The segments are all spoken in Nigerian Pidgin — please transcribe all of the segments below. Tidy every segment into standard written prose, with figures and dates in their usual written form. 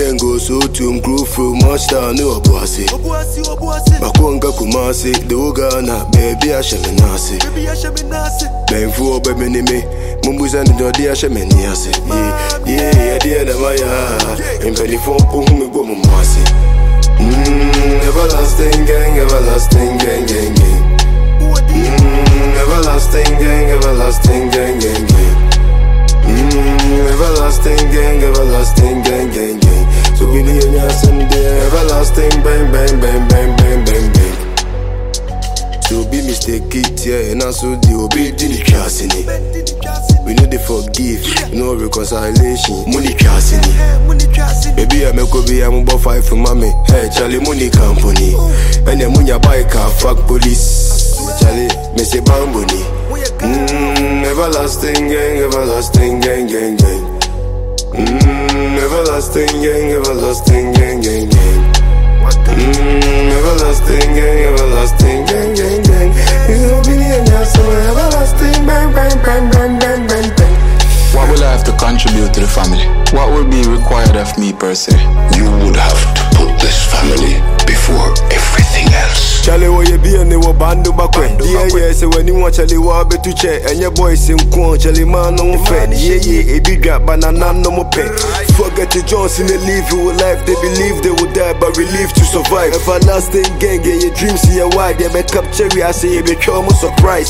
gang go so to grow from much down no bossy. Bakonga kumasi, the Ugana, baby Asheminasi. Ben for baby me, Mumbus and the Dia Sheminiasi. Yeah, dear Namaya, and penny for whom go Mumasi. Everlasting gang, everlasting gang, gang, gang. Everlasting gang, everlasting gang, gang, gang. Everlasting gang, everlasting gang, gang, gang. So we need a Sunday, everlasting bang, bang, bang, bang, bang, bang, bang. So be mistake it, yeah, and also the obey the casini. We know they forgive, no reconciliation. Money casini. Baby, I'm a Kobe, I'm about 5 for mommy. Hey, Charlie, money company. And then when you buy a car, fuck police. Charlie, me say bamboni. Everlasting gang, everlasting gang, gang, gang. Everlasting gang, everlasting gang, gang, gang. Everlasting gang, everlasting gang, gang, gang. It's opinion, yes, everlasting bang, bang, bang, bang, bang, bang, bang. What will I have to contribute to the family? What will be required of me per se? You would have to put this family before everything else. Charlie, what you be and they were bandu bakwe. Yeah, so when you want Charlie, what be to check. And your boys in Kwan, Charlie man no fed. Yeah, a big gap, banana no more pay. Forget the Johnson, they live your life. They believe they will die, but relief to survive. Everlasting gang, get your dreams see your wide. They make up cherry, I say you become a surprise.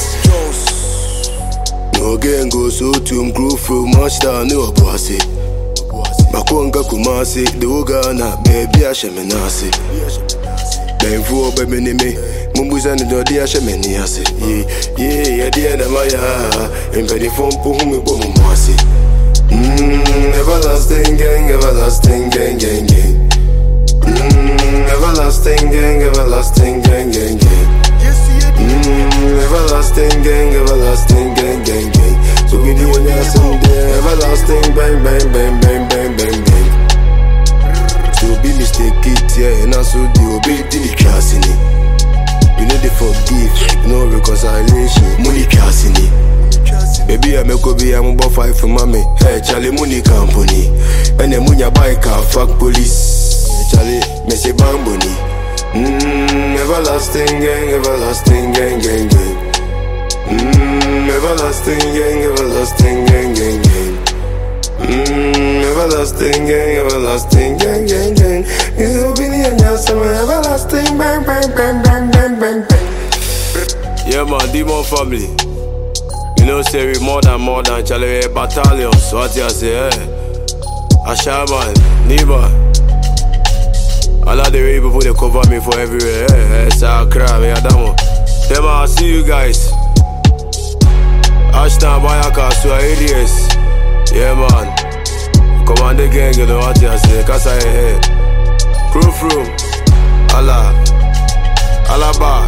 No gang go so to grow from much down no bossy. Bakonga kumasi, the Ugana, baby Asheminasi. Ben for baby me, Mumbus and the Dia Sheminiasi. Yeah, dear Namaya, and penny phone for whom we go Mumasi. Everlasting gang, everlasting gang, gang, gang. Everlasting gang, everlasting gang, gang, gang. Everlasting gang, everlasting gang, gang, gang. So we do a Sunday, everlasting bang, bang, bang, bang, bang, bang, bang. So be mistake it, yeah, and also the obey the casini. We know they forgive, no reconciliation. Money casini. Baby, I'm a Kobe, I'm about 5 for mommy. Hey, Charlie, money company. And then when you buy a car, fuck police. Charlie, me say bamboni. Everlasting gang, everlasting gang, gang, gang. Everlasting gang, everlasting gang, gang, gang. Everlasting gang, everlasting gang, gang, gang. It's opinion, yes, I'm everlasting bang, bang, bang, bang, bang, bang, bang. Yeah, man, Demon family. You know, say we more than Charlie battalion. So what you say, eh? Ashaman, Nima. I like the way people they cover me for everywhere. Hey, Sakra, me Adamo. Them I'll see you guys. Ashton Bayaka, Suailius. Yeah, man. Command the gang, you know what you say. Cause I hear. Crew, Allah. Alaba.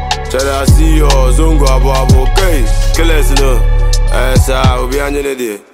Chada see you, Zungo, Abu, okay. Kill us, you know. I'll be on your day.